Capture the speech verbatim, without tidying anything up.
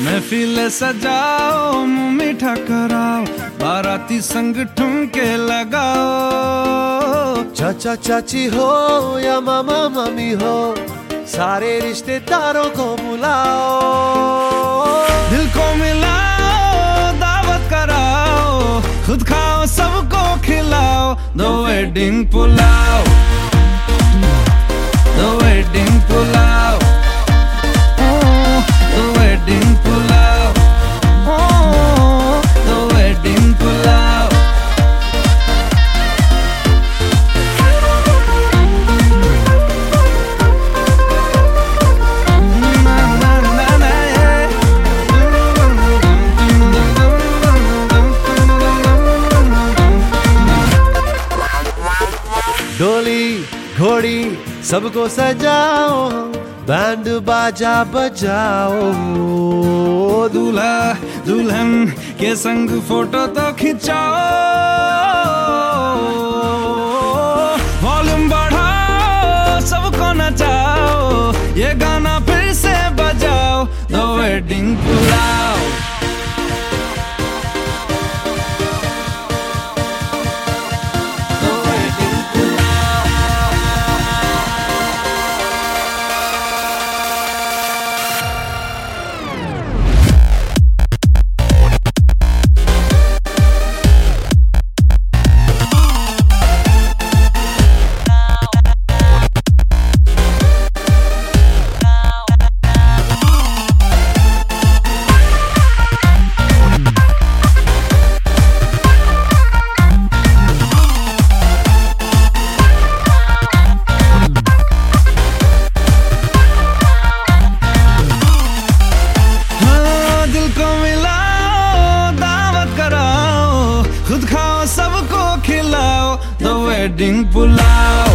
महफिल सजाओ, मुंह मीठा कराओ, बाराती संग ठुमके लगाओ। चाचा चाची हो या मामा मामी हो, सारे रिश्तेदारों को बुलाओ। दिल को मिलाओ, दावत कराओ, खुद खाओ सबको खिलाओ। The wedding pulao, The wedding pulao, oh, The wedding pulao, oh, The wedding pulao. डोली घोड़ी सबको सजाओ, बैंड बाजा बजाओ। दूल्हा दुल्हन के संग फोटो तो खिंचाओ। वॉल्यूम बढ़ाओ, सबको नचाओ, ये गाना फिर से बजाओ। The wedding पुलाव, खुद खाओ सबको खिलाओ। The wedding pulao.